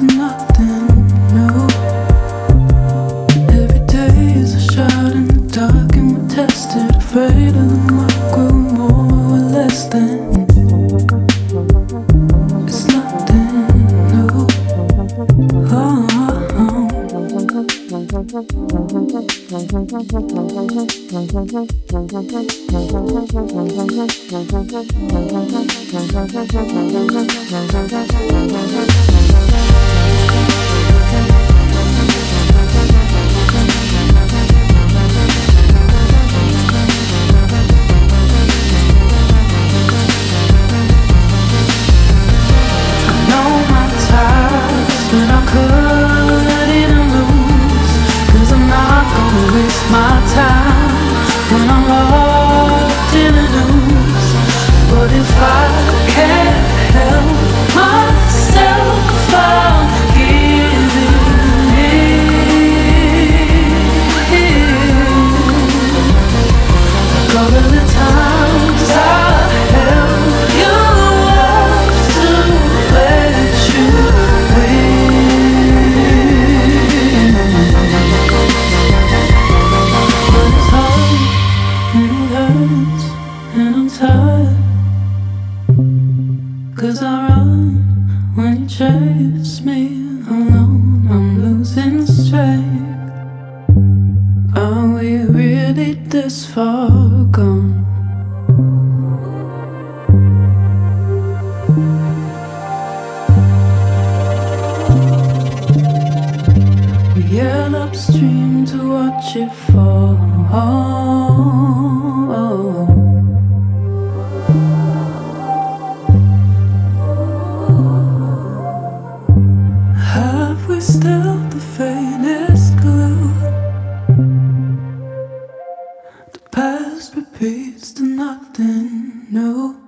nothing new. Every day is a shot in the dark, and we're tested, afraid of the mark. We're more or less than. It's nothing new. Oh, but I'm cutting them loose, 'cause I'm not gonna waste my time when I'm locked in a noose. But if I can't help myself, I'll give in. Like all of the times I held you up to let you and I'm tired, 'cause I run when you chase me alone. I'm losing strength. Are we really this far gone? We yell upstream to watch it fall. Have we still the faintest clue? The past repeats to nothing new.